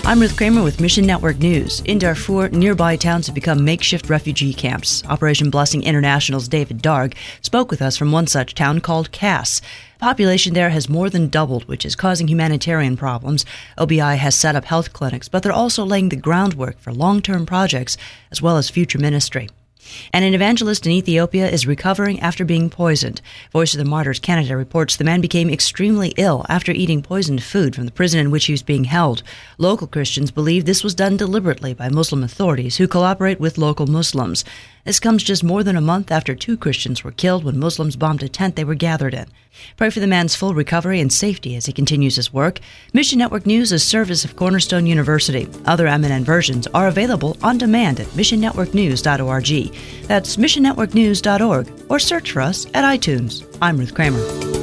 I'm Ruth Kramer with Mission Network News. In Darfur, nearby towns have become makeshift refugee camps. Operation Blessing International's David Darg spoke with us from one such town called Cass. The population there has more than doubled, which is causing humanitarian problems. OBI has set up health clinics, but they're also laying the groundwork for long-term projects as well as future ministry. And an evangelist in Ethiopia is recovering after being poisoned. Voice of the Martyrs Canada reports the man became extremely ill after eating poisoned food from the prison in which he was being held. Local Christians believe this was done deliberately by Muslim authorities who cooperate with local Muslims. This comes just more than a month after 2 Christians were killed when Muslims bombed a tent they were gathered in. Pray for the man's full recovery and safety as he continues his work. Mission Network News is a service of Cornerstone University. Other MNN versions are available on demand at missionnetworknews.org. That's missionnetworknews.org, or search for us at iTunes. I'm Ruth Kramer.